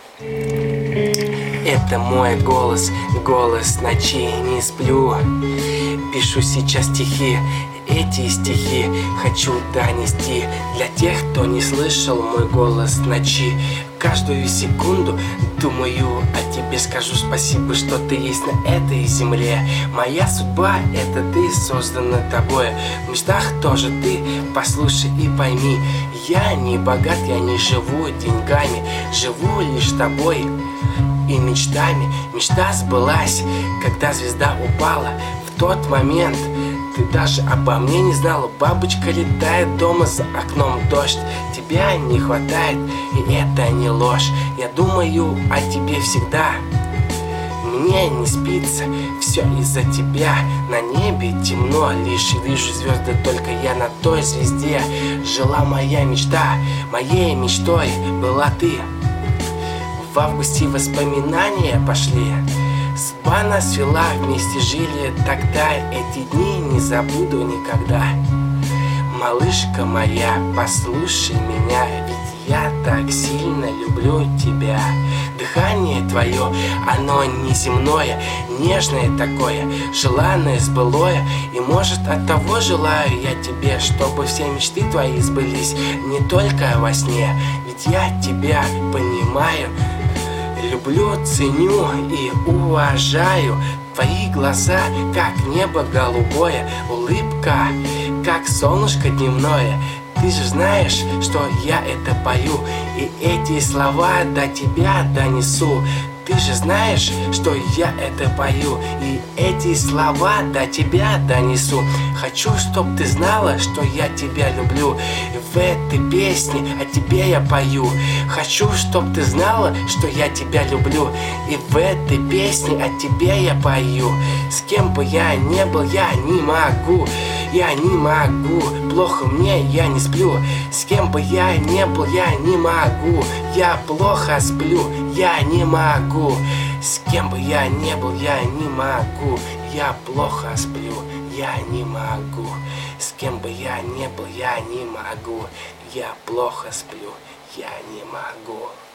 Это мой голос, голос ночи, не сплю. Пишу сейчас стихи, эти стихи хочу донести для тех, кто не слышал мой голос ночи. Каждую секунду думаю о тебе, скажу спасибо, что ты есть на этой земле. Моя судьба — это ты, создана тобой. В мечтах тоже ты, послушай и пойми. Я не богат, я не живу деньгами, живу лишь тобой и мечтами. Мечта сбылась, когда звезда упала. В тот момент ты даже обо мне не знала. Бабочка летает дома, за окном дождь. Тебя не хватает, и это не ложь. Я думаю о тебе всегда. Мне не спится, все из-за тебя. На небе темно, лишь вижу звезды, только я на той звезде. Жила моя мечта, моей мечтой была ты. В августе воспоминания пошли. Судьба нас свела, вместе жили тогда. Эти дни не забуду никогда. Малышка моя, послушай меня, ведь я так сильно люблю тебя. Дыхание твое, оно неземное, нежное такое, желанное сбылое. И может от того желаю я тебе, чтобы все мечты твои сбылись не только во сне. Ведь я тебя понимаю, люблю, ценю и уважаю. Твои глаза, как небо голубое, улыбка, как солнышко дневное. Ты же знаешь, что я это пою, и эти слова до тебя донесу. Ты же знаешь, что я это пою, и эти слова до тебя донесу. Хочу, чтоб ты знала, что я тебя люблю, и в этой песне о тебе я пою. Хочу, чтоб ты знала, что я тебя люблю, и в этой песне о тебе я пою. С кем бы я не был, я не могу. Я не могу, плохо мне, я не сплю. С кем бы я не был, я не могу. Я плохо сплю, я не могу. С кем бы я не был, я не могу. Я плохо сплю, я не могу. С кем бы я не был, я не могу. Я плохо сплю, я не могу.